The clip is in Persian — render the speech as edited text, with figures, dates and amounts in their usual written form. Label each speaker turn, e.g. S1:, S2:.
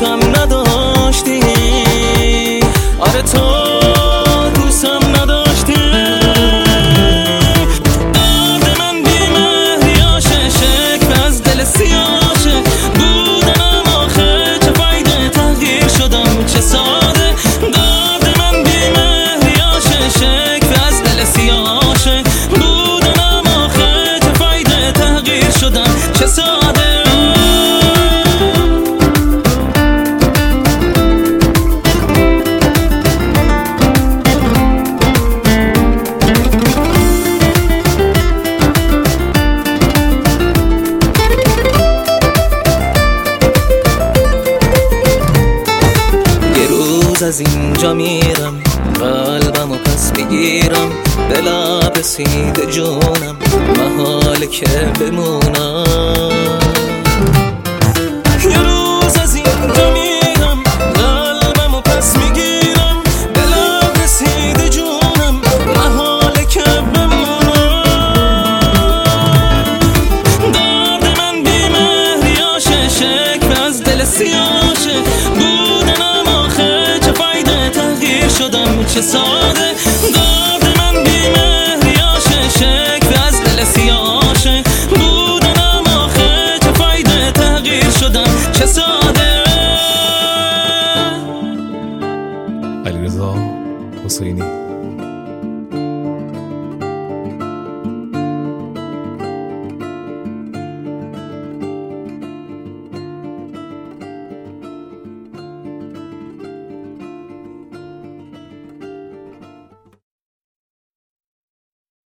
S1: دوستم نداشتی، آره تو دوستم نداشتی. درد من بیمهری عاشق از دل سیاشه بودنم، آخه چه فایده تغییر شدم چه ساده. درد من بیمهری عاشق از دل سیاشه بودنم، آخه چه فایده تغییر شدم چه ساده. از اینجا میرم قلبمو پس میگیرم، به لب رسیده جونم محاله که بمونم. یه روز از اینجا میرم قلبمو پس میگیرم، به لب رسیده جونم محاله که بمونم. درد من بیمهری عاشق از دل سیاشه بودنم، آخه چه فایده تغییر شدم چه ساده. درد من بیمهری عاشق از دل سیاشه بودنم، آخه چه فایده تغییر شدم چه ساده.
S2: علیرضا حسینی.